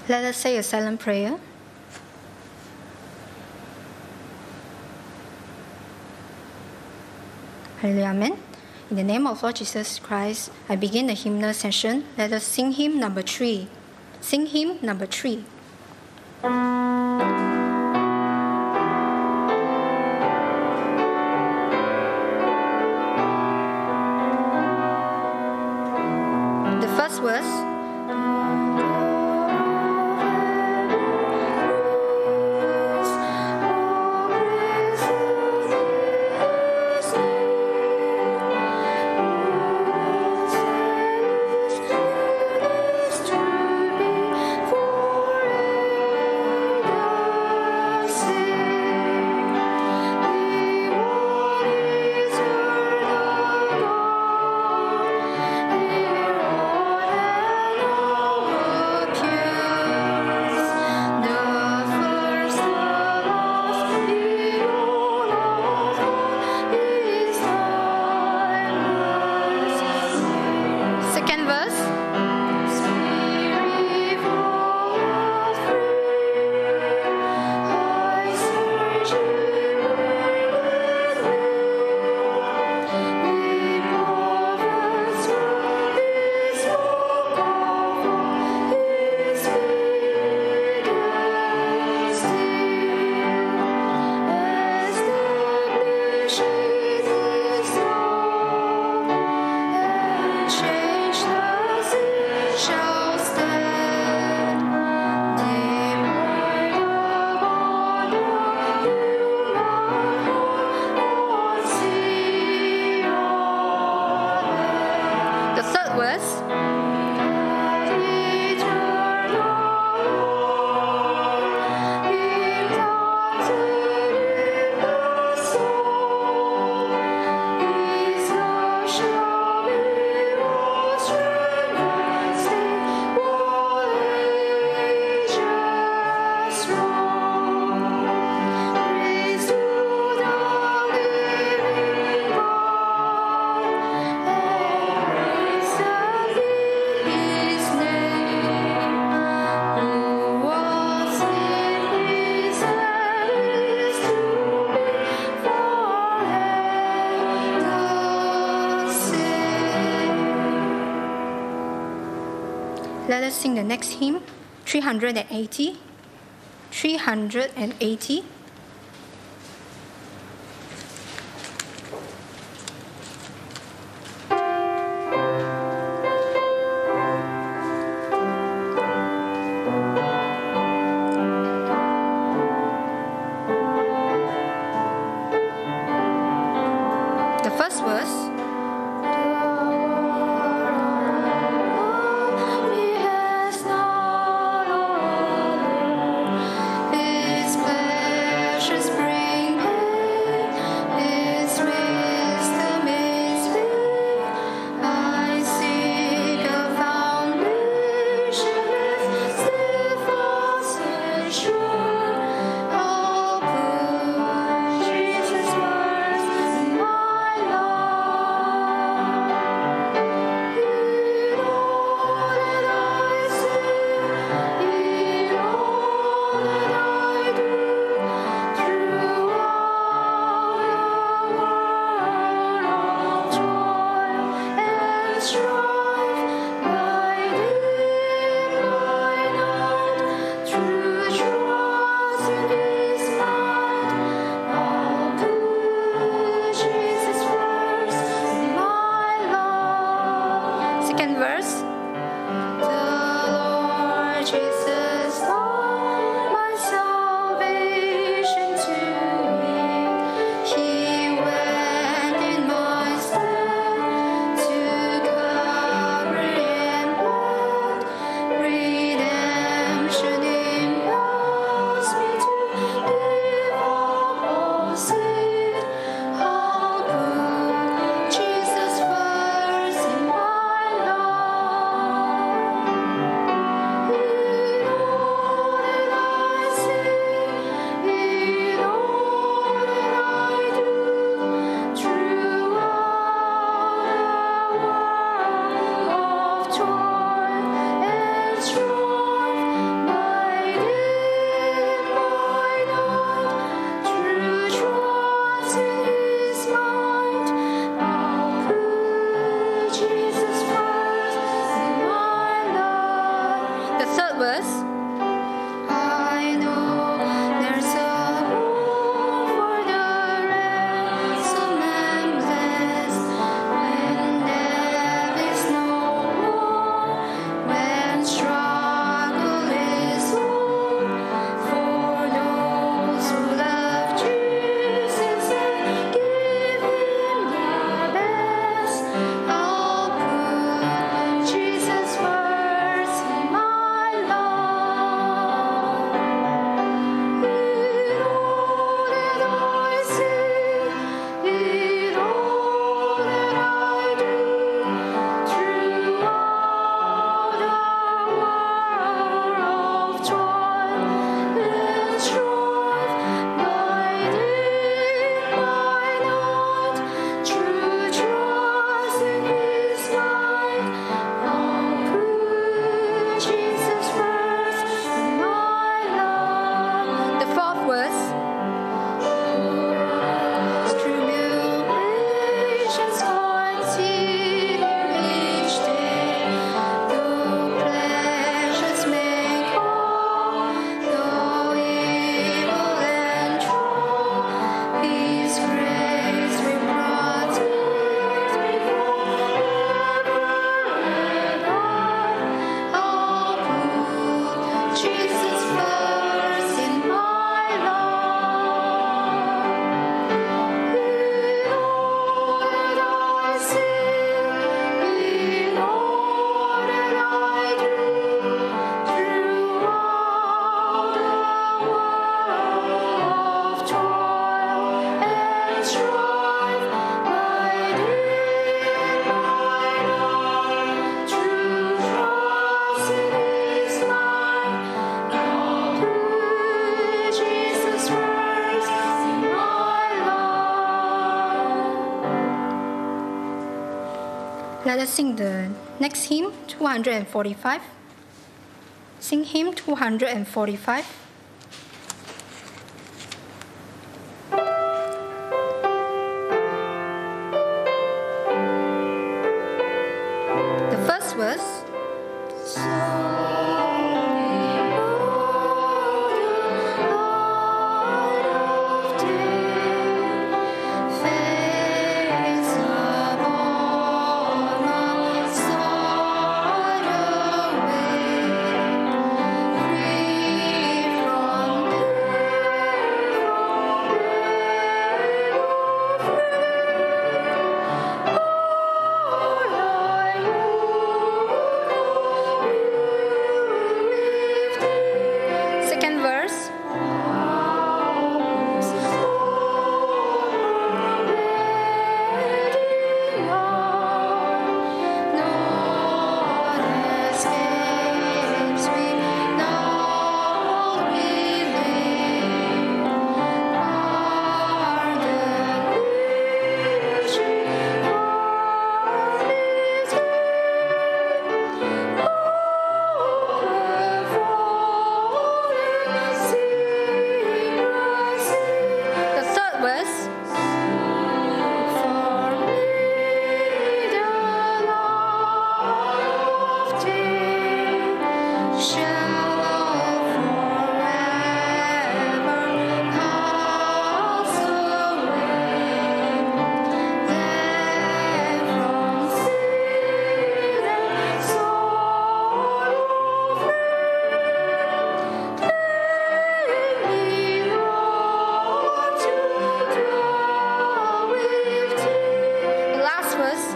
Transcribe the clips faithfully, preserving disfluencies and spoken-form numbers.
Let us say a silent prayer. Hallelujah, amen. In the name of Lord Jesus Christ, I begin the hymnal session. Let us sing hymn number three. Sing hymn number three. The first verse. Let us sing the next hymn, three hundred eighty. three hundred eighty. The first verse. His plan. Let us sing the next hymn, two hundred forty-five. Sing hymn two hundred forty-five. The first verse. Second verse. The third verse. The last verse.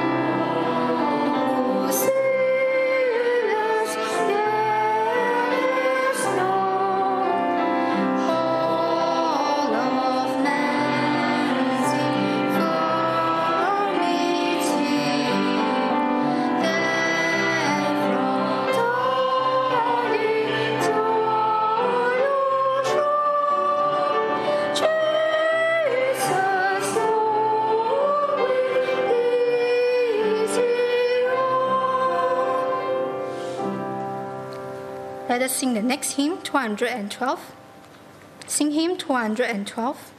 Let us sing the next hymn, two hundred twelve. Sing hymn two hundred twelve.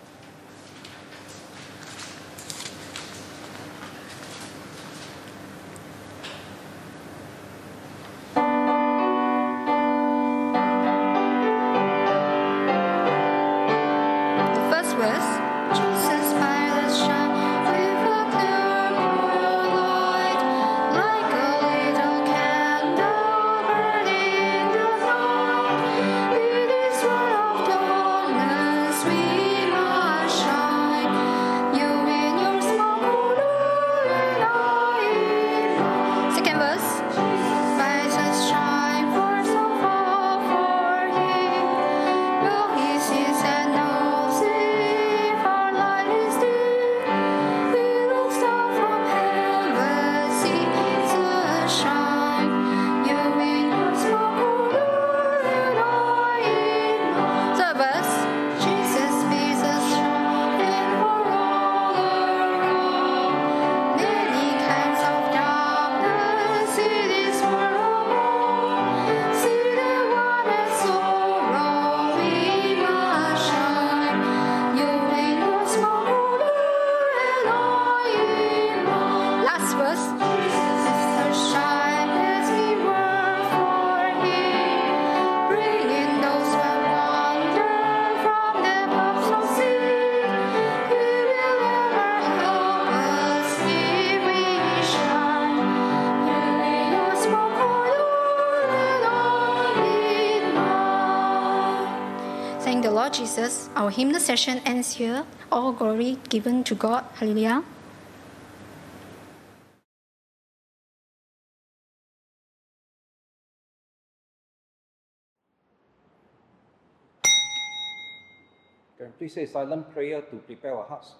The first verse. Jesus by the shine with a clear moonlight, like a little candle burning the night. In this world of darkness we must shine. You in your small corner and I in mine. Second verse. By the shine for so far for him. Will he sees and knows if our light is dim? He looks down from heaven, sees us shine. You in your small corner and I in mine. Third verse. Jesus bids us shine for all around. Many kinds of darkness in this world. See the one that's sorrow, we must shine. You in your small corner and I in mine. Last verse. Jesus shine as we work for him, bringing those who wander from the paths of sin. He will ever help us if we shine. You in your small corner and I in mine. Thank the Lord Jesus. Our hymnal session ends here. All glory given to God. Hallelujah. Can you please say a silent prayer to prepare our hearts?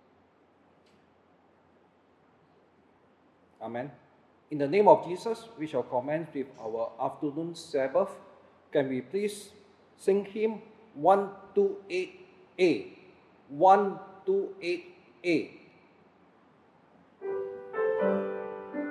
Amen. In the name of Jesus, we shall commence with our afternoon Sabbath. Can we please sing hymn one two eight A? one two eight A.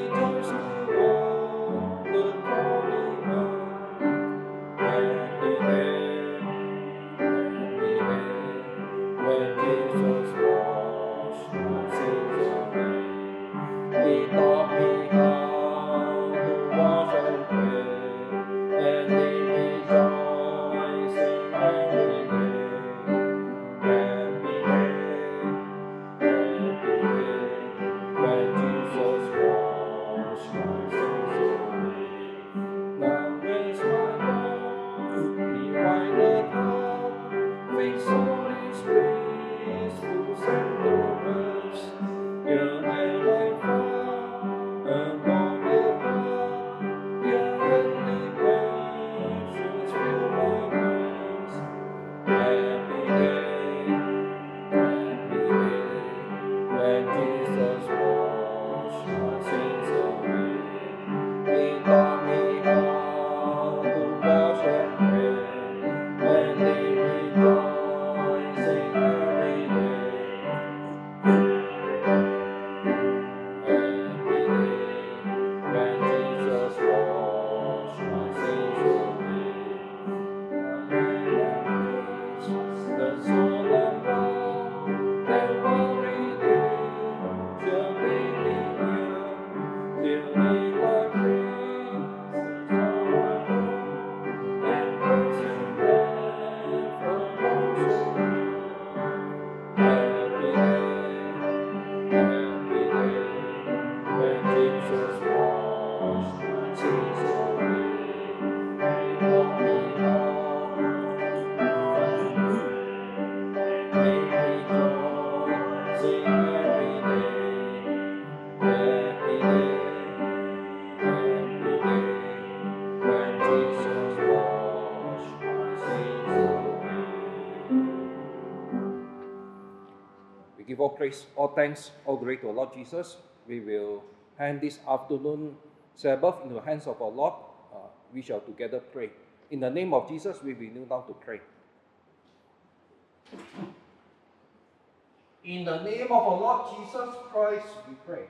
Give all praise, all thanks, all glory to our Lord Jesus. We will hand this afternoon Sabbath into the hands of our Lord. Uh, we shall together pray. In the name of Jesus, we will kneel down to pray. In the name of our Lord Jesus Christ, we pray.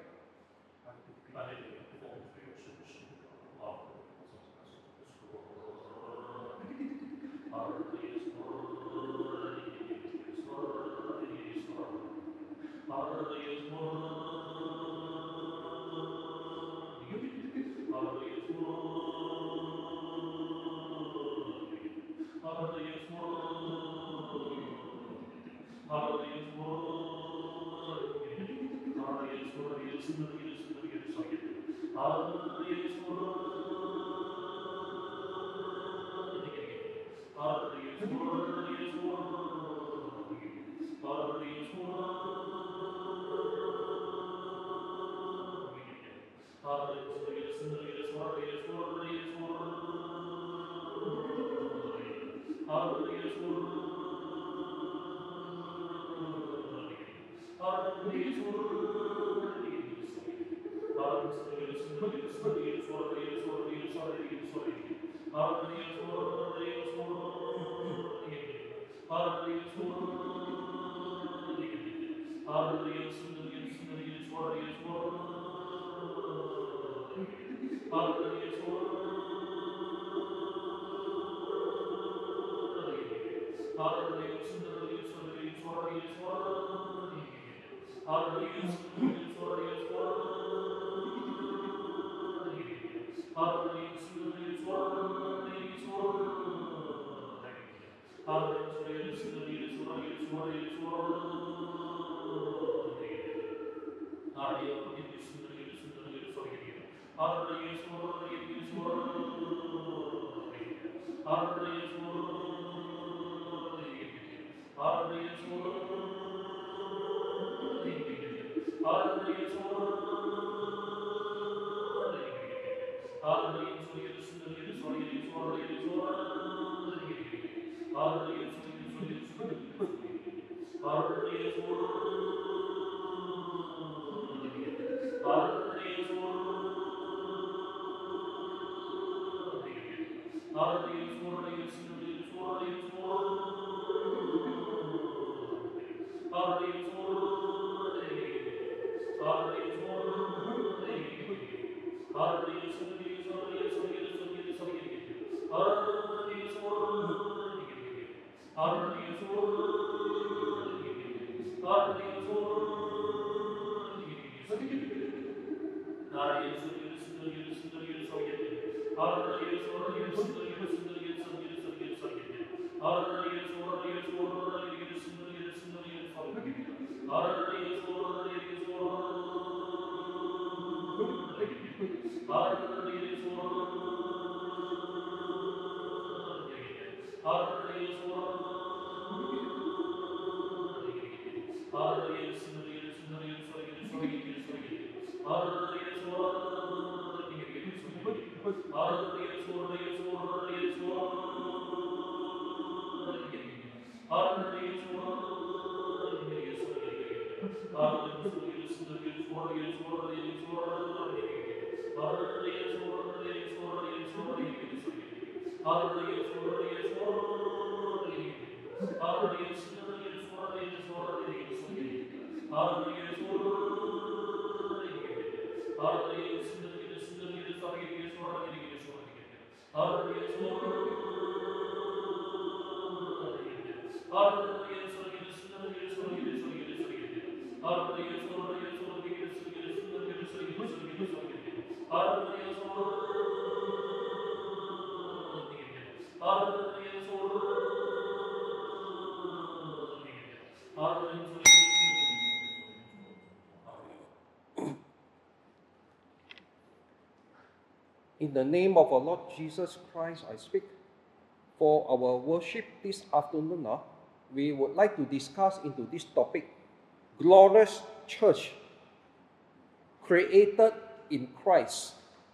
In the name of our Lord Jesus Christ, I speak. For our worship this afternoon, uh, we would like to discuss into this topic, glorious church created in Christ.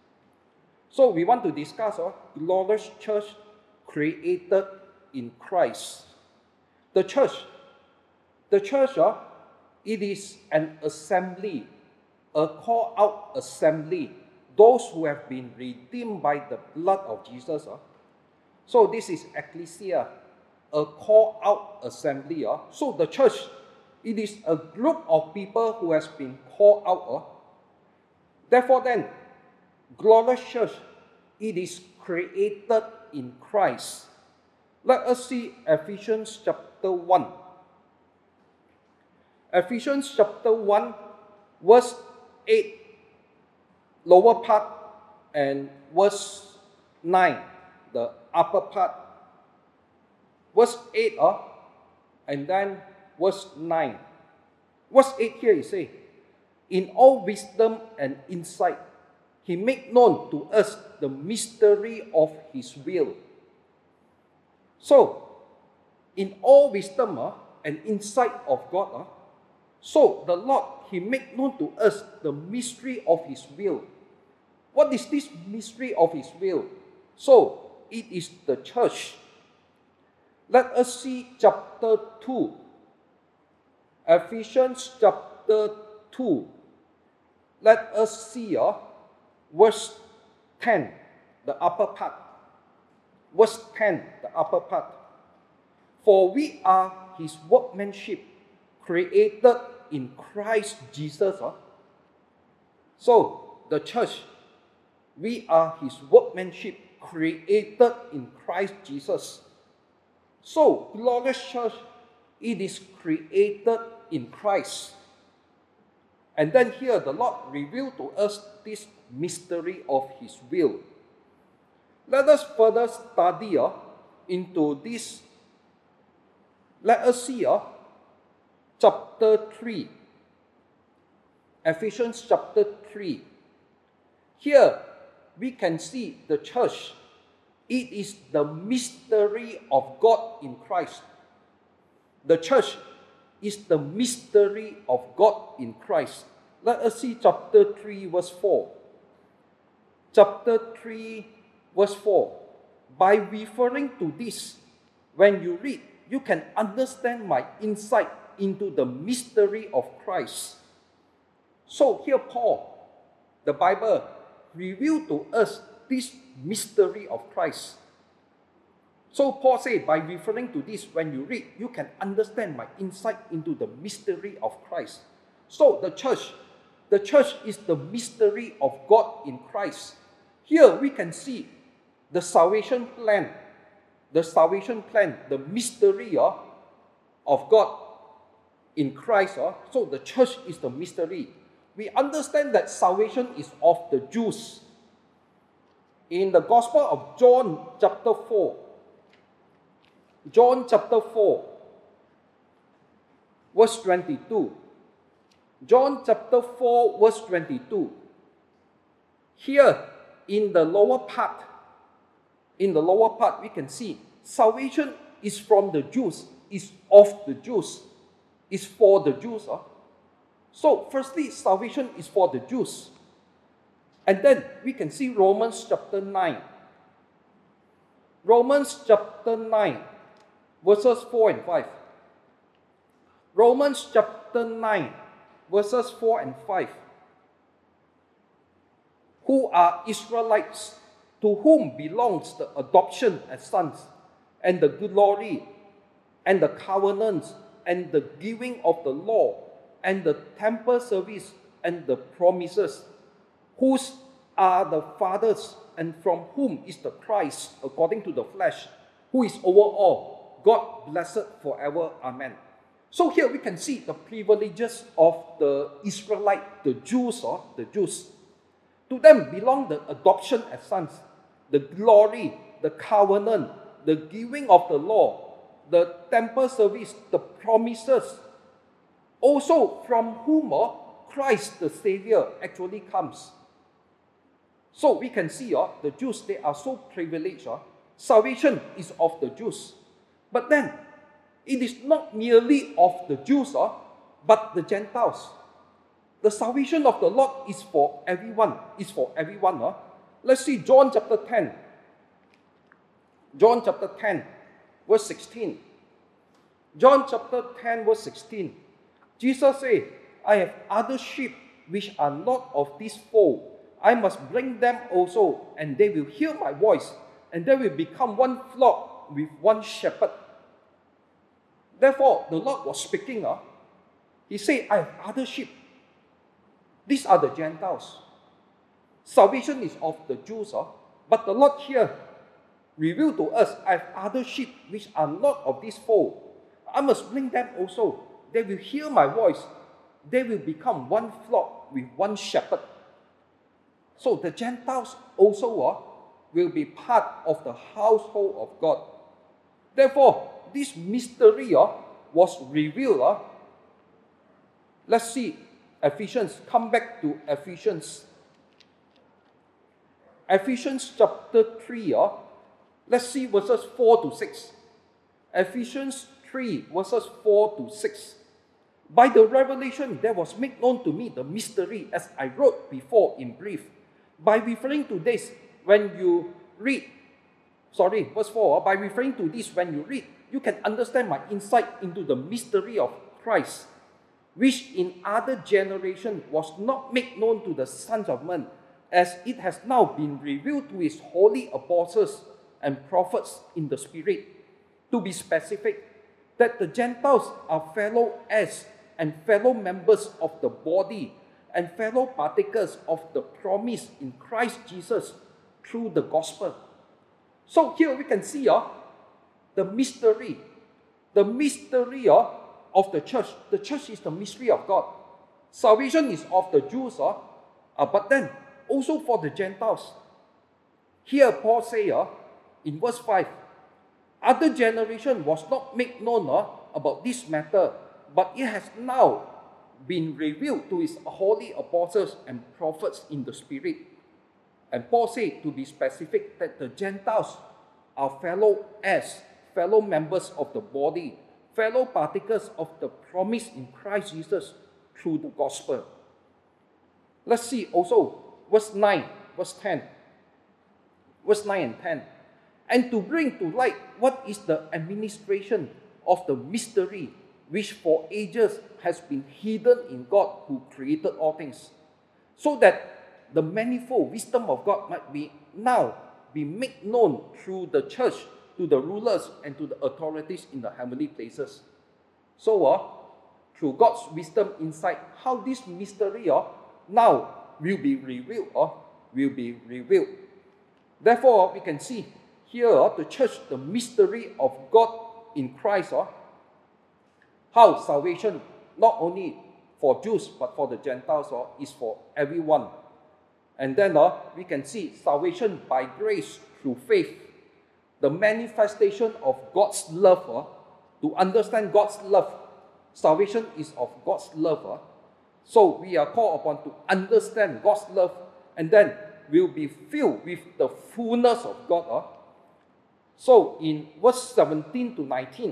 So we want to discuss uh, glorious church created in Christ. The church, the church, uh, it is an assembly, a call out assembly, those who have been redeemed by the blood of Jesus. Uh. So this is ecclesia, a call out assembly. Uh. So the church, it is a group of people who has been called out. Uh. Therefore then, glorious church, it is created in Christ. Let us see Ephesians chapter one. Ephesians chapter one, verse eight, lower part, and verse nine, the upper part. Verse eight, uh, and then verse nine. Verse eight here it says, in all wisdom and insight, he made known to us the mystery of his will. So, in all wisdom uh, and insight of God, uh, so the Lord, he made known to us the mystery of his will. What is this mystery of his will? So, it is the church. Let us see chapter two. Ephesians chapter two. Let us see uh, verse ten, the upper part. Verse ten, the upper part. For we are his workmanship, created in Christ Jesus. Uh. So, the church, we are his workmanship, created in Christ Jesus. So, glorious church, it is created in Christ. And then here the Lord revealed to us this mystery of his will. Let us further study uh, into this. Let us see uh, chapter three. Ephesians chapter three. Here we can see the church. It is the mystery of God in Christ. The church is the mystery of God in Christ. Let us see chapter three, verse four. Chapter three, verse four. By referring to this, when you read, you can understand my insight into the mystery of Christ. So here Paul, the Bible, revealed to us this mystery of Christ. So Paul said, by referring to this, when you read, you can understand my insight into the mystery of Christ. So the church, The church is the mystery of God in Christ. Here we can see the salvation plan, the salvation plan, the mystery uh, of God in Christ. Uh. So the church is the mystery. We understand that salvation is of the Jews. In the Gospel of John chapter four, John chapter four, verse twenty-two. John chapter four, verse twenty-two. Here, in the lower part, in the lower part, we can see salvation is from the Jews, is of the Jews, is for the Jews. Huh? So, firstly, salvation is for the Jews. And then we can see Romans chapter nine. Romans chapter nine, verses four and five. Romans chapter nine, verses four and five. Who are Israelites, to whom belongs the adoption as sons, and the glory, and the covenants, and the giving of the law, and the temple service, and the promises, whose are the fathers, and from whom is the Christ, according to the flesh, who is over all, God blessed forever. Amen. So here we can see the privileges of the Israelite, the Jews, or the Jews. To them belong the adoption as sons, the glory, the covenant, the giving of the law, the temple service, the promises. Also from whom uh, Christ the Savior actually comes. So we can see uh, the Jews, they are so privileged. Uh, salvation is of the Jews. But then, it is not merely of the Jews, uh, but the Gentiles. The salvation of the Lord is for everyone. Is for everyone. Uh. Let's see John chapter ten. John chapter ten, verse sixteen. John chapter ten, verse sixteen. Jesus said, I have other sheep which are not of this fold. I must bring them also, and they will hear my voice, and they will become one flock with one shepherd. Therefore, the Lord was speaking. Uh, he said, I have other sheep. These are the Gentiles. Salvation is of the Jews. Uh, but the Lord here revealed to us, I have other sheep which are not of this fold. I must bring them also. They will hear my voice. They will become one flock with one shepherd. So the Gentiles also uh, will be part of the household of God. Therefore, this mystery uh, was revealed. Uh, let's see Ephesians. Come back to Ephesians. Ephesians chapter three. Uh, let's see verses four to six. Ephesians three, verses four to six. By the revelation that was made known to me, the mystery, as I wrote before in brief. By referring to this, when you read, sorry, verse four, by referring to this, when you read, you can understand my insight into the mystery of Christ, which in other generation was not made known to the sons of men, as it has now been revealed to his holy apostles and prophets in the Spirit. To be specific, that the Gentiles are fellow heirs and fellow members of the body and fellow partakers of the promise in Christ Jesus through the gospel. So here we can see uh, the mystery, the mystery uh, of the church. The church is the mystery of God. Salvation is of the Jews, uh, uh, but then also for the Gentiles. Here Paul says uh, in verse five, other generation was not made known uh, about this matter, but it has now been revealed to his holy apostles and prophets in the Spirit. And Paul said, to be specific, that the Gentiles are fellow heirs, fellow members of the body, fellow partakers of the promise in Christ Jesus through the gospel. Let's see also verse nine, verse ten. Verse nine and ten. And to bring to light what is the administration of the mystery which for ages has been hidden in God who created all things, so that the manifold wisdom of God might be now be made known through the church to the rulers and to the authorities in the heavenly places. So, uh, through God's wisdom insight, how this mystery uh, now will be revealed, or will be revealed. Therefore, we can see here the church, the mystery of God in Christ, or how salvation, not only for Jews but for the Gentiles, or is for everyone. And then uh, we can see salvation by grace through faith, the manifestation of God's love. Uh, to understand God's love, salvation is of God's love. Uh, so we are called upon to understand God's love, and then we'll be filled with the fullness of God. Uh. So in verse seventeen to nineteen,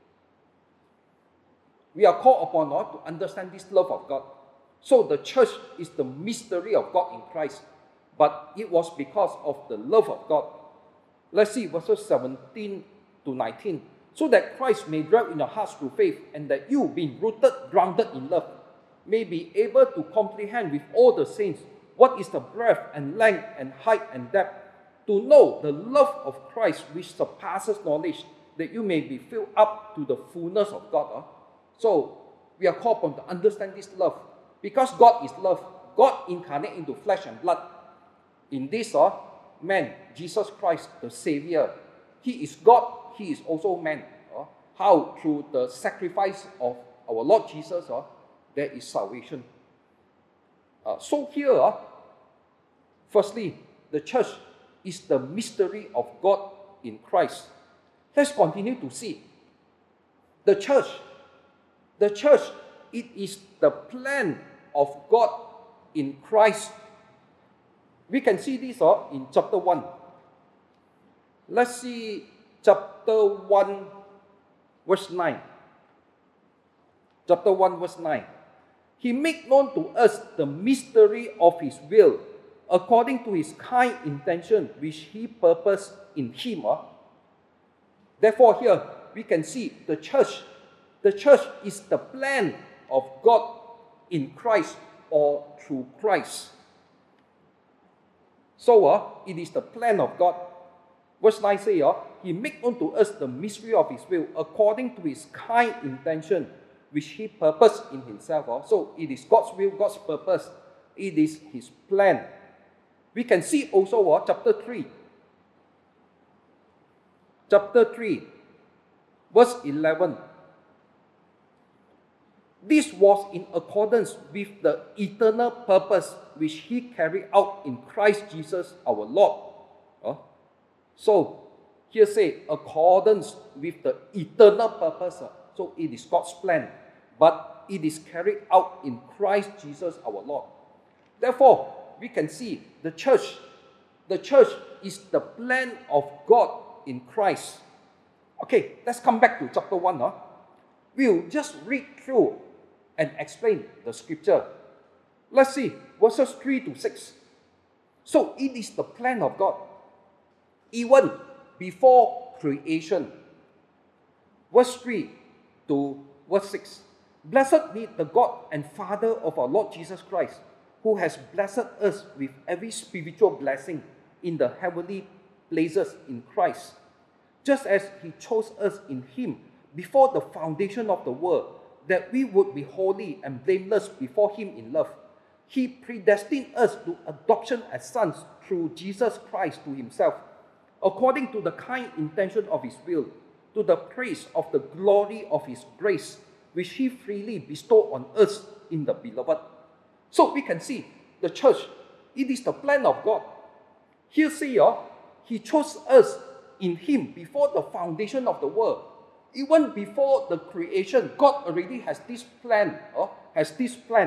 we are called upon uh, to understand this love of God. So the church is the mystery of God in Christ, but it was because of the love of God. Let's see verses seventeen to nineteen. So that Christ may dwell in your hearts through faith, and that you, being rooted, grounded in love, may be able to comprehend with all the saints what is the breadth and length and height and depth, to know the love of Christ which surpasses knowledge, that you may be filled up to the fullness of God. Uh. So we are called upon to understand this love, because God is love. God incarnate into flesh and blood. In this uh, man, Jesus Christ, the Savior, He is God, He is also man. Uh, how? Through the sacrifice of our Lord Jesus, uh, there is salvation. Uh, so here, uh, firstly, the church is the mystery of God in Christ. Let's continue to see. The church, the church, it is the plan of God in Christ. We can see this uh, in chapter one. Let's see chapter one, verse nine. Chapter one, verse nine. He made known to us the mystery of His will, according to His kind intention, which He purposed in Him. Uh. Therefore, here we can see the church. The church is the plan of God in Christ, or through Christ. So, uh, it is the plan of God. Verse nine says, uh, He made unto us the mystery of His will, according to His kind intention, which He purposed in Himself. Uh. So, it is God's will, God's purpose. It is His plan. We can see also uh, chapter three. Chapter three, verse eleven. This was in accordance with the eternal purpose which He carried out in Christ Jesus our Lord. Uh, so, here say, accordance with the eternal purpose. Uh, so, it is God's plan, but it is carried out in Christ Jesus our Lord. Therefore, we can see the church. The church is the plan of God in Christ. Okay, let's come back to chapter one. Huh? We'll just read through and explain the scripture. Let's see, verses three to six. So, it is the plan of God, even before creation. Verse three to verse six. Blessed be the God and Father of our Lord Jesus Christ, who has blessed us with every spiritual blessing in the heavenly places in Christ, just as He chose us in Him before the foundation of the world, that we would be holy and blameless before Him in love. He predestined us to adoption as sons through Jesus Christ to Himself, according to the kind intention of His will, to the praise of the glory of His grace, which He freely bestowed on us in the Beloved. So we can see the church, it is the plan of God. Here see, uh, He chose us in Him before the foundation of the world. Even before the creation, God already has this plan, uh, has this plan.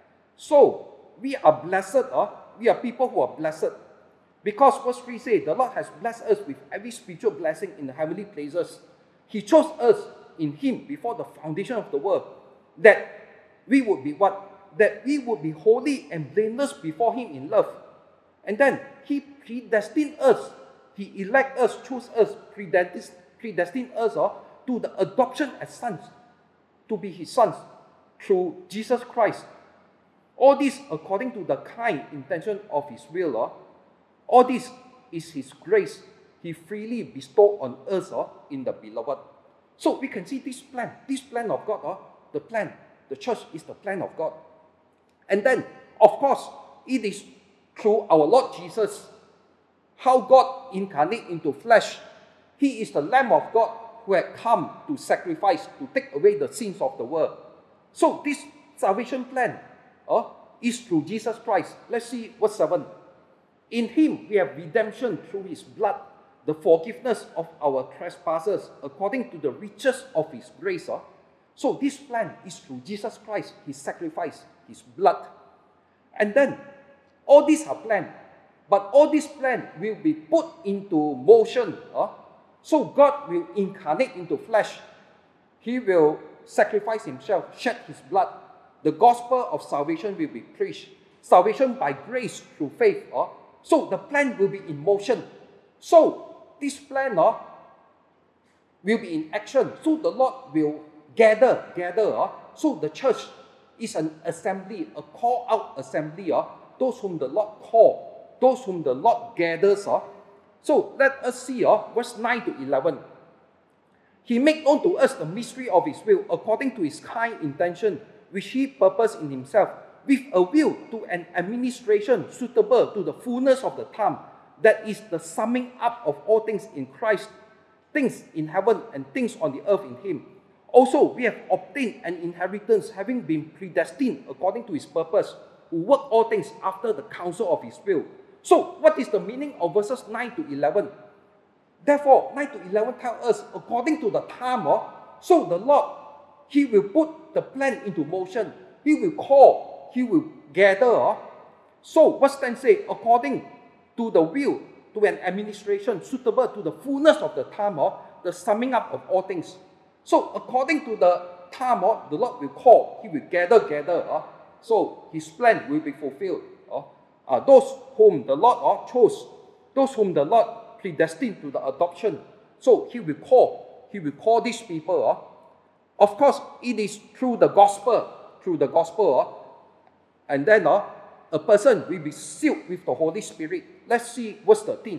So, we are blessed, uh, we are people who are blessed. Because verse three says, the Lord has blessed us with every spiritual blessing in the heavenly places. He chose us in Him before the foundation of the world, that we would be what? That we would be holy and blameless before Him in love. And then, He predestined us, He elected us, chose us, predestined, predestined us, uh, to the adoption as sons, to be His sons, through Jesus Christ. All this according to the kind intention of His will. Uh, all this is His grace He freely bestowed on us uh, in the Beloved. So we can see this plan, this plan of God, uh, the plan, the church is the plan of God. And then of course, it is through our Lord Jesus, how God incarnate into flesh. He is the Lamb of God who had come to sacrifice, to take away the sins of the world. So this salvation plan uh, is through Jesus Christ. Let's see verse seven. In him we have redemption through his blood, the forgiveness of our trespasses, according to the riches of his grace. Uh. So this plan is through Jesus Christ, his sacrifice, his blood. And then, all these are planned, but all this plan will be put into motion. Uh. So God will incarnate into flesh. He will sacrifice himself, shed his blood. The gospel of salvation will be preached. Salvation by grace through faith. Uh. So the plan will be in motion. So this plan uh, will be in action. So the Lord will gather, gather. Uh. So the church is an assembly, a call out assembly. Uh. Those whom the Lord call, those whom the Lord gathers. Uh. So let us see uh, verse nine to eleven. He made known to us the mystery of his will, according to his kind intention, which he purposed in himself, with a will to an administration suitable to the fullness of the time, that is the summing up of all things in Christ, things in heaven and things on the earth in him. Also, we have obtained an inheritance, having been predestined according to his purpose, who work all things after the counsel of his will. So, what is the meaning of verses nine to eleven? Therefore, nine to eleven tell us, according to the time, oh, so the Lord, he will put the plan into motion. He will call, he will gather. Oh. So, verse ten says, according to the will, to an administration suitable to the fullness of the time, oh, the summing up of all things. So, according to the time, oh, the Lord will call, he will gather, gather. Oh. So, his plan will be fulfilled. Oh. Uh, those whom the Lord oh, chose, those whom the Lord predestined to the adoption. So he will call, he will call these people. Uh. Of course, it is through the gospel, through the gospel. Uh, and then uh, a person will be sealed with the Holy Spirit. Let's see verse thirteen.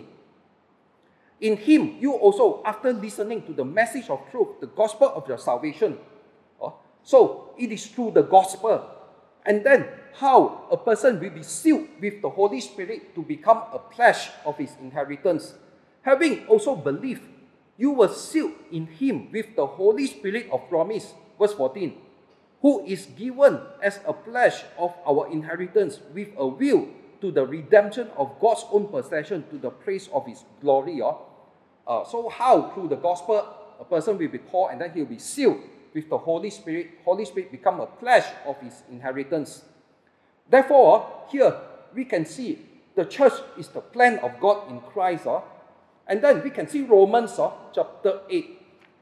In him, you also, after listening to the message of truth, the gospel of your salvation. Uh, so it is through the gospel. And then how a person will be sealed with the Holy Spirit to become a pledge of his inheritance. Having also believed, you were sealed in him with the Holy Spirit of promise. Verse fourteen. Who is given as a pledge of our inheritance with a will to the redemption of God's own possession to the praise of his glory. Uh, uh, so how through the gospel a person will be called and then he will be sealed with the Holy Spirit. Holy Spirit become a pledge of his inheritance. Therefore, here we can see the church is the plan of God in Christ. Uh, and then we can see Romans uh, chapter eight.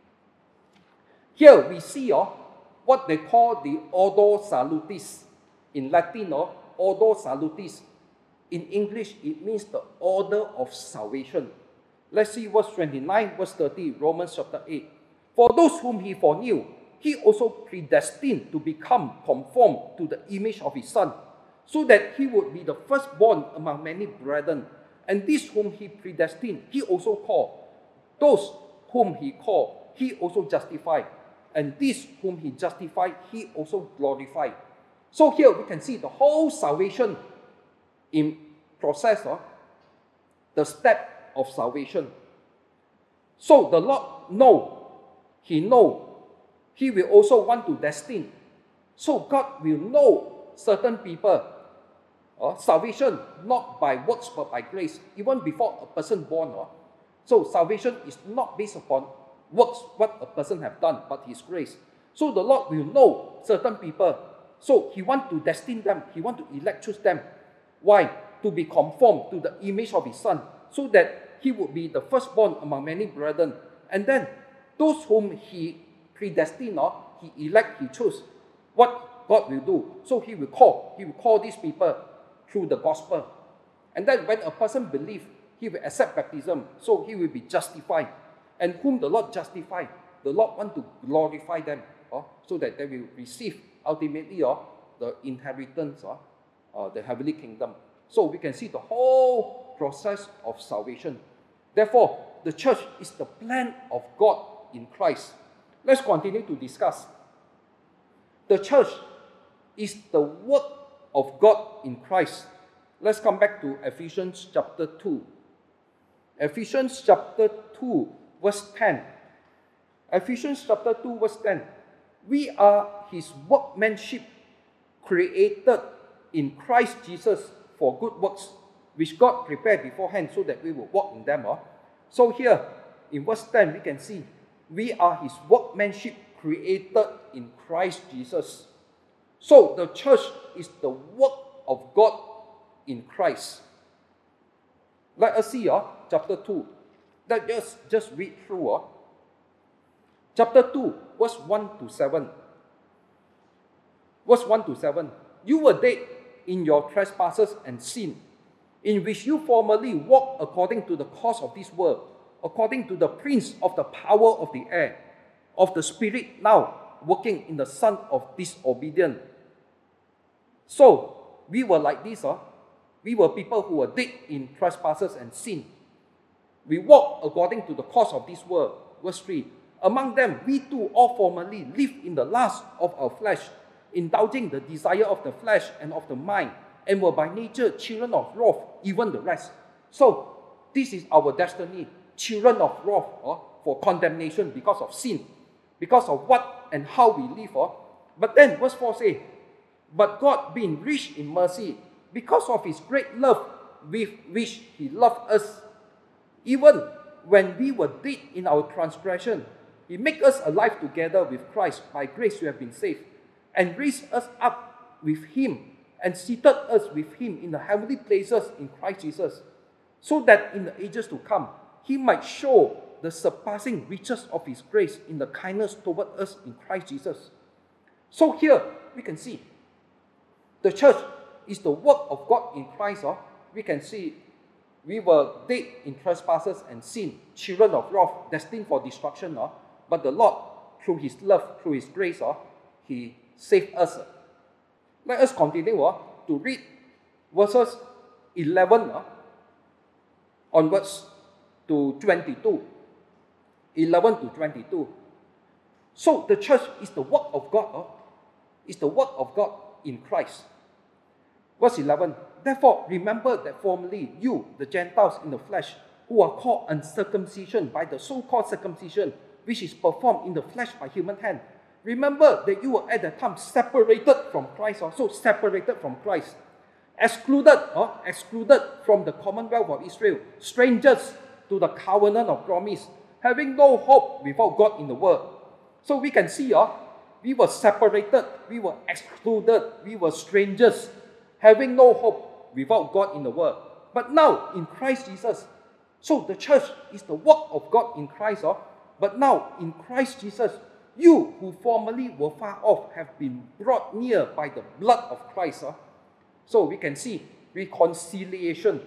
Here we see uh, what they call the Ordo Salutis. In Latin, uh, Ordo Salutis. In English, it means the order of salvation. Let's see verse twenty-nine, verse thirty, Romans chapter eight. For those whom he foreknew, he also predestined to become conformed to the image of his Son, so that he would be the firstborn among many brethren. And these whom he predestined, he also called. Those whom he called, he also justified. And these whom he justified, he also glorified. So here we can see the whole salvation in process, uh, the step of salvation. So the Lord know, he know, he will also want to destine. So God will know certain people. Uh, salvation not by works but by grace, even before a person born. Uh. So salvation is not based upon works, what a person have done, but his grace. So the Lord will know certain people. So he want to destine them, he want to elect, choose them. Why? To be conformed to the image of his Son, so that he would be the firstborn among many brethren. And then those whom he predestined, or he elect, he chose, what God will do. So he will call, he will call these people through the gospel. And then when a person believes, he will accept baptism, so he will be justified. And whom the Lord justify, the Lord want to glorify them, or so that they will receive ultimately or the inheritance or uh, the heavenly kingdom. So we can see the whole process of salvation. Therefore, the church is the plan of God in Christ. Let's continue to discuss. The church is the work of God in Christ. Let's come back to Ephesians chapter two. Ephesians chapter two, verse ten. Ephesians chapter two, verse ten. We are his workmanship, created in Christ Jesus for good works, which God prepared beforehand so that we will walk in them. Oh. So here, in verse ten, we can see, we are his workmanship, created in Christ Jesus. So the church is the work of God in Christ. Let us see uh, chapter two. Let's just, just read through. Uh. Chapter two, verse one to seven. Verse one to seven. You were dead in your trespasses and sin, in which you formerly walked according to the course of this world, according to the prince of the power of the air, of the spirit now working in the son of disobedience. So, we were like this. Huh? We were people who were dead in trespasses and sin. We walked according to the course of this world. Verse three. Among them, we too all formerly lived in the lust of our flesh, indulging the desire of the flesh and of the mind, and were by nature children of wrath, even the rest. So, this is our destiny, children of wrath, uh, for condemnation because of sin, because of what and how we live. Uh. But then, verse four says, but God, being rich in mercy, because of his great love with which he loved us, even when we were dead in our transgression, he made us alive together with Christ. By grace you have been saved, and raised us up with him, and seated us with him in the heavenly places in Christ Jesus, so that in the ages to come, he might show the surpassing riches of his grace in the kindness toward us in Christ Jesus. So here, we can see, the church is the work of God in Christ. Oh. We can see, we were dead in trespasses and sin, children of wrath, destined for destruction. Oh. But the Lord, through his love, through his grace, oh, he saved us. Let us continue uh, to read verses eleven uh, onwards to twenty-two. eleven to twenty-two. So the church is the work of God. Uh, is the work of God in Christ. Verse eleven. Therefore, remember that formerly you, the Gentiles in the flesh, who are called uncircumcision by the so-called circumcision, which is performed in the flesh by human hand. Remember that you were at that time separated from Christ, also separated from Christ, excluded, or excluded from the commonwealth of Israel, strangers to the covenant of promise, having no hope without God in the world. So we can see, uh, we were separated, we were excluded, we were strangers, having no hope without God in the world. But now, in Christ Jesus, so the church is the work of God in Christ, uh, but now, in Christ Jesus, you who formerly were far off have been brought near by the blood of Christ. Huh? So we can see reconciliation.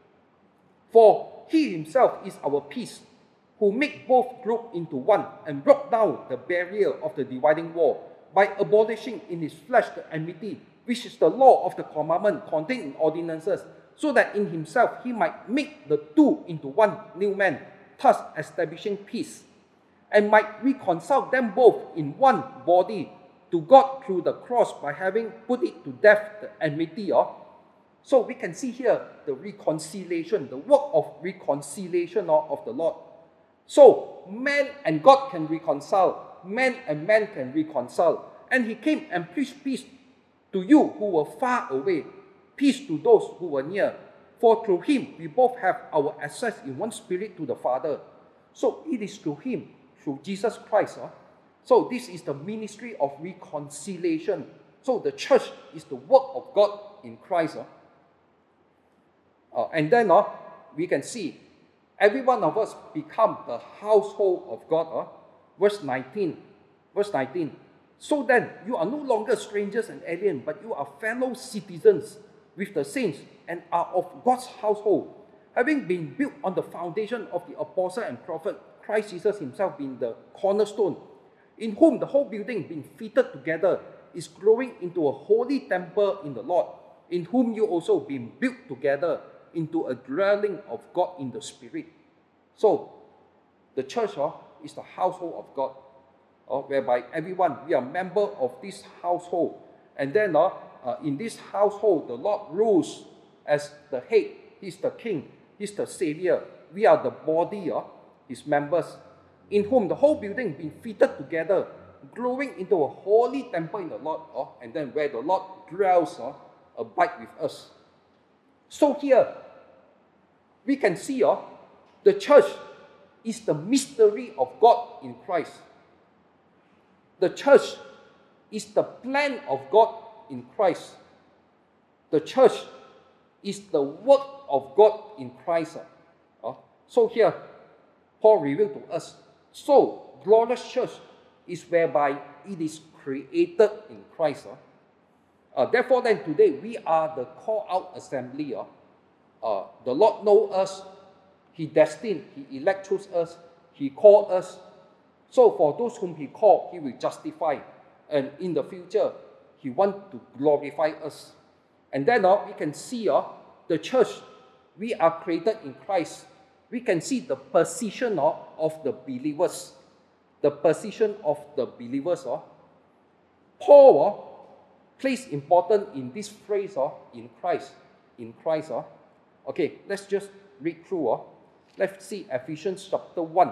For he himself is our peace, who made both groups into one and broke down the barrier of the dividing wall by abolishing in his flesh the enmity, which is the law of the commandment contained in ordinances, so that in himself he might make the two into one new man, thus establishing peace, and might reconcile them both in one body to God through the cross by having put it to death the enmity. Oh. So we can see here the reconciliation, the work of reconciliation oh, of the Lord. So man and God can reconcile, man and man can reconcile. And he came and preached peace to you who were far away, peace to those who were near. For through him we both have our access in one spirit to the Father. So it is through him, through Jesus Christ. Huh? So this is the ministry of reconciliation. So the church is the work of God in Christ. Huh? Uh, and then uh, we can see every one of us become the household of God. Huh? Verse nineteen. Verse nineteen. So then you are no longer strangers and aliens, but you are fellow citizens with the saints and are of God's household, having been built on the foundation of the apostle and prophet, Christ Jesus himself being the cornerstone, in whom the whole building being fitted together is growing into a holy temple in the Lord, in whom you also being built together into a dwelling of God in the Spirit. So, the church uh, is the household of God, uh, whereby everyone, we are member of this household. And then uh, uh, in this household, the Lord rules as the head. He's the king. He's the savior. We are the body, uh, his members, in whom the whole building being fitted together, growing into a holy temple in the Lord, uh, and then where the Lord dwells, uh, abide with us. So here, we can see uh, the church is the mystery of God in Christ. The church is the plan of God in Christ. The church is the work of God in Christ. Uh, so here, Paul revealed to us, so glorious church is whereby it is created in Christ. Uh. Uh, therefore then today, we are the called out assembly. Uh. Uh, the Lord knows us. He destined, He elect chose us, He called us. So for those whom He called, He will justify. And in the future, He wants to glorify us. And then uh, we can see uh, the church, we are created in Christ. We can see the position uh, of the believers. The position of the believers. Uh. Paul uh, placed important in this phrase uh, in Christ. In Christ. Uh. Okay, let's just read through. Uh. Let's see Ephesians chapter one.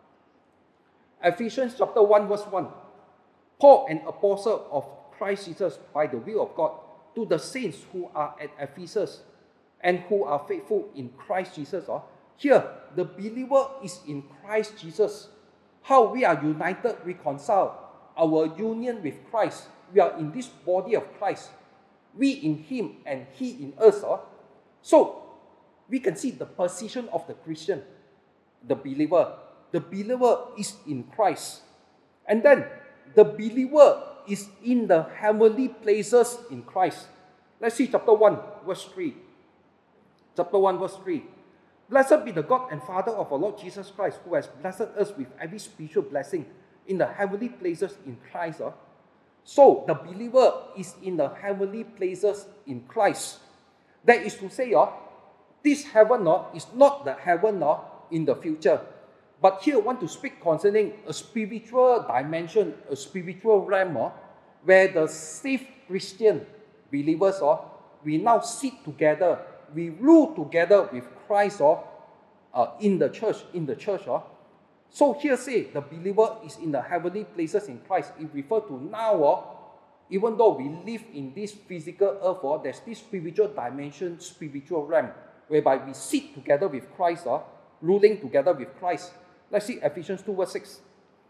Ephesians chapter one verse one. Paul, an apostle of Christ Jesus by the will of God, to the saints who are at Ephesus and who are faithful in Christ Jesus. Uh, here, the believer is in Christ Jesus. How we are united, reconciled, our union with Christ. We are in this body of Christ. We in Him and He in us. Uh. So, we can see the position of the Christian, the believer. The believer is in Christ. And then, the believer is in the heavenly places in Christ. Let's see chapter one, verse three. Chapter one, verse three. Blessed be the God and Father of our Lord Jesus Christ, who has blessed us with every spiritual blessing in the heavenly places in Christ. Uh. So, the believer is in the heavenly places in Christ. That is to say, uh, this heaven uh, is not the heaven uh, in the future. But here I want to speak concerning a spiritual dimension, a spiritual realm, uh, where the saved Christian believers, uh, we now sit together, we rule together with Christ uh, uh, in the church, in the church. Uh. So here say, the believer is in the heavenly places in Christ. It refers to now, uh, even though we live in this physical earth, uh, there's this spiritual dimension, spiritual realm, whereby we sit together with Christ, uh, ruling together with Christ. Let's see Ephesians two verse six.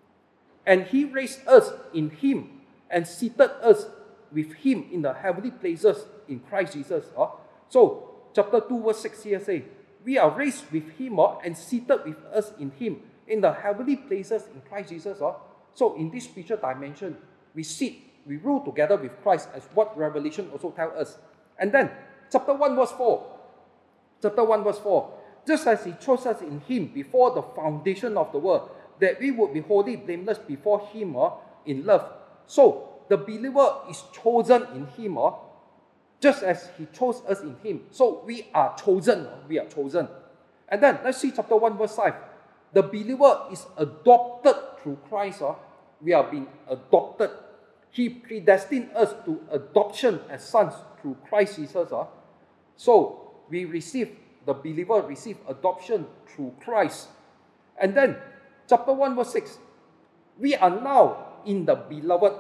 And He raised us in Him and seated us with Him in the heavenly places in Christ Jesus. Uh. So, chapter two verse six here say, we are raised with Him uh, and seated with us in Him in the heavenly places in Christ Jesus. Uh. So, in this spiritual dimension, we sit, we rule together with Christ, as what Revelation also tells us. And then, chapter one verse four. Chapter one verse four. Just as He chose us in Him before the foundation of the world, that we would be holy, blameless before Him uh, in love. So, the believer is chosen in Him, uh, just as He chose us in Him. So, we are chosen. Uh, we are chosen. And then, let's see chapter one verse five. The believer is adopted through Christ. Uh, we are being adopted. He predestined us to adoption as sons through Christ Jesus. Uh. So, we receive the believer receive adoption through Christ. And then, chapter one verse six, we are now in the beloved,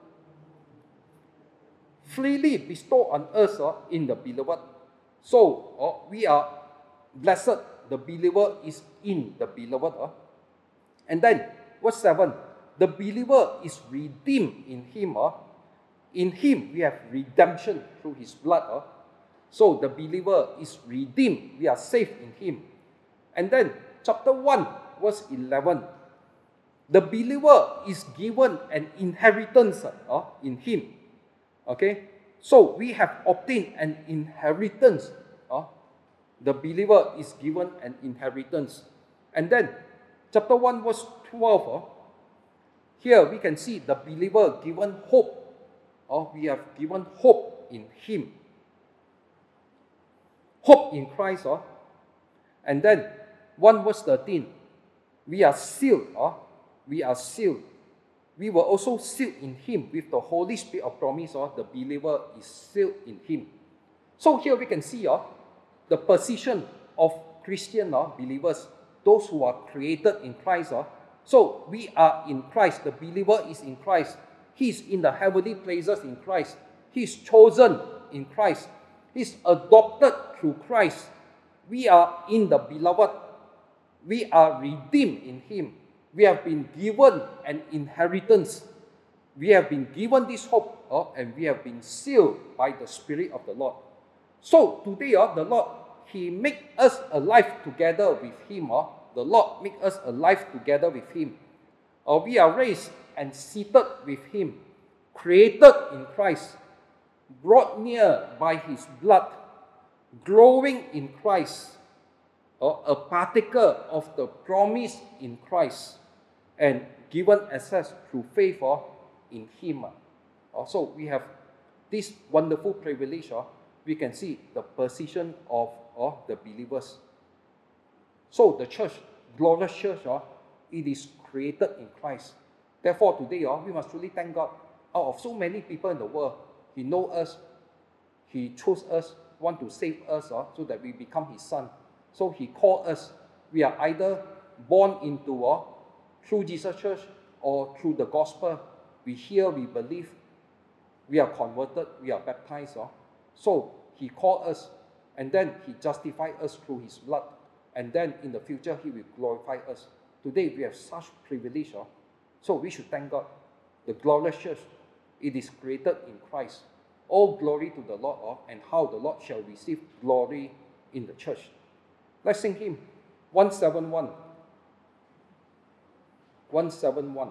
freely bestowed on us uh, in the beloved. So, uh, we are blessed, the believer is in the beloved. Uh. And then, verse seven, the believer is redeemed in Him. Uh. In Him, we have redemption through His blood. Uh. So, the believer is redeemed. We are saved in Him. And then, chapter one, verse eleven. The believer is given an inheritance uh, in Him. Okay? So, we have obtained an inheritance. Uh, the believer is given an inheritance. And then, chapter one, verse twelve. Uh, here, we can see the believer given hope. Uh, we have given hope in Him. Hope in Christ. Uh. And then, one verse thirteen. We are sealed. Uh. We are sealed we were also sealed in him with the Holy Spirit of promise, or the believer is sealed in him. So here we can see uh, the position of Christian uh, believers, those who are created in Christ. Uh. So we are in Christ, the believer is in Christ. He is in the heavenly places in Christ. He is chosen in Christ. He is adopted through Christ. We are in the beloved. We are redeemed in him. We have been given an inheritance. We have been given this hope, uh, and we have been sealed by the Spirit of the Lord. So today, uh, the Lord, he make us alive together with him. Uh, the Lord make us alive together with him. Uh, we are raised and seated with him, created in Christ, brought near by his blood, growing in Christ, uh, a partaker of the promise in Christ, and given access through faith uh, in him. Uh, so we have this wonderful privilege. Uh, we can see the position of uh, the believers. So the church, glorious church, uh, it is created in Christ. Therefore today uh, we must truly thank God. Out of so many people in the world, he knows us, he chose us, want to save us uh, so that we become his son. So he called us. We are either born into uh, through Jesus Church or through the gospel. We hear, we believe, we are converted, we are baptized. Uh. So he called us, and then he justified us through his blood, and then in the future he will glorify us. Today we have such privilege. Uh. So we should thank God. The glorious church, it is created in Christ. All glory to the Lord, uh, and how the Lord shall receive glory in the church. Let's sing hymn one seventy-one. one seventy-one.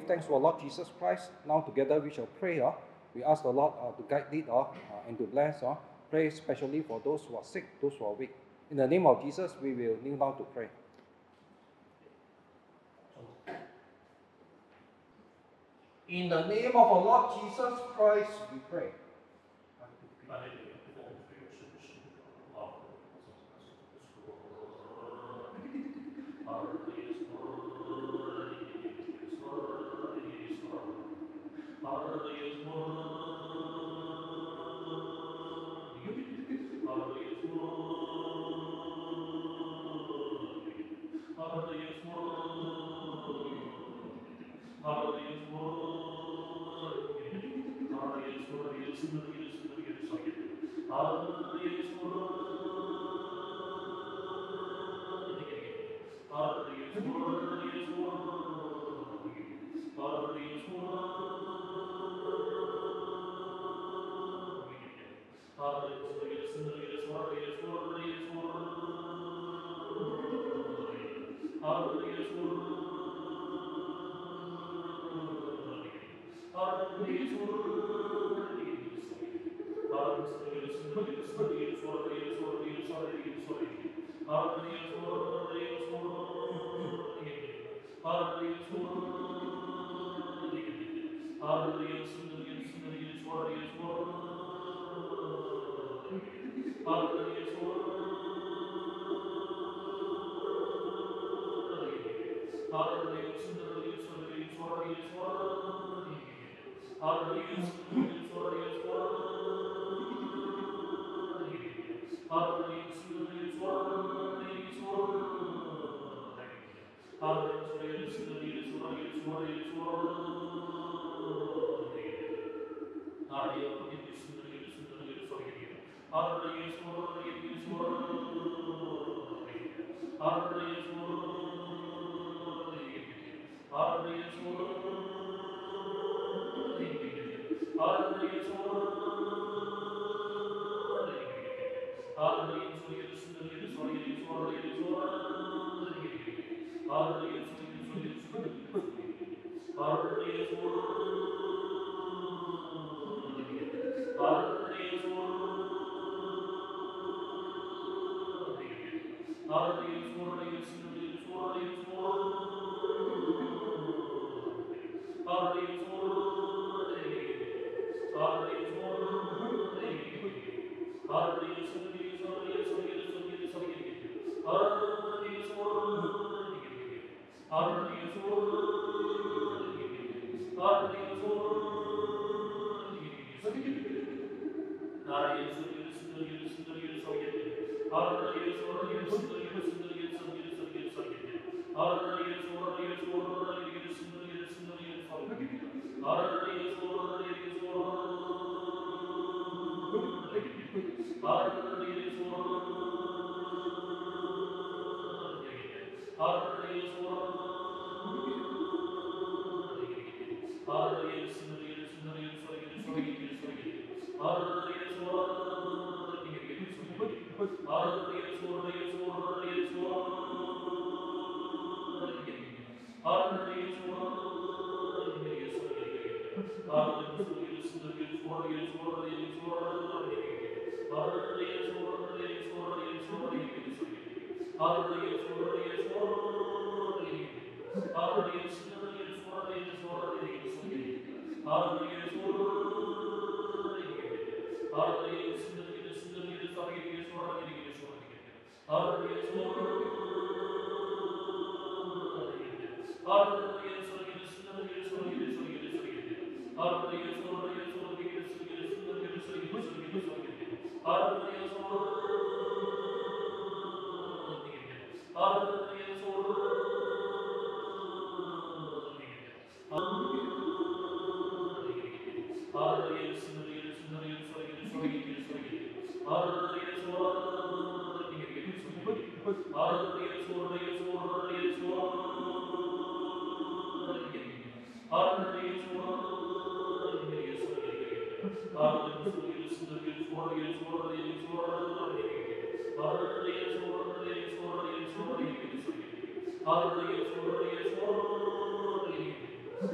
give thanks to our Lord Jesus Christ. Now together we shall pray. Uh, we ask the Lord uh, to guide it uh, uh, and to bless. Uh, pray especially for those who are sick, those who are weak. In the name of Jesus, we will kneel down to pray. In the name of our Lord Jesus Christ, we pray.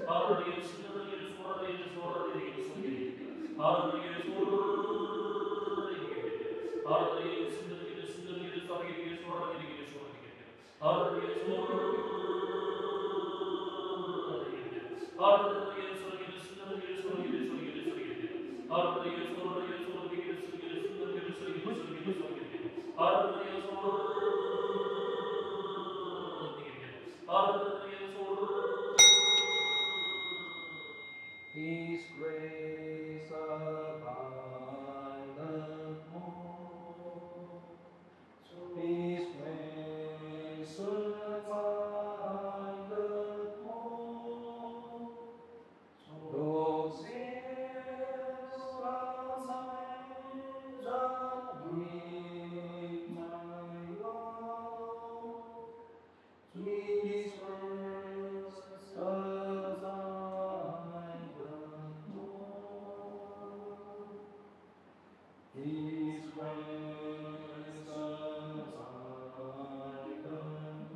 His grace abundeth more. His grace abundeth more. Those years while signs of grief my Lord, His grace abundeth more. His grace abundeth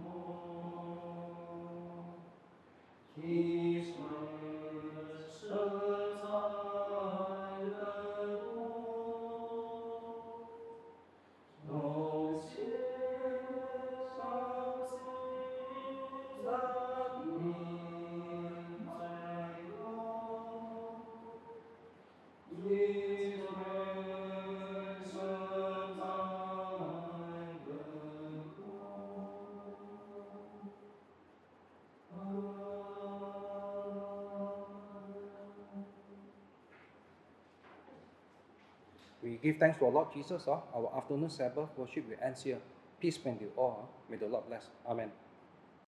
more. His grace abundeth more. Those years of sins that grieve my Lord, His grace abundeth more. We give thanks to our Lord Jesus. Uh, our afternoon Sabbath worship will end here. Peace be with you all. Uh. May the Lord bless. Amen.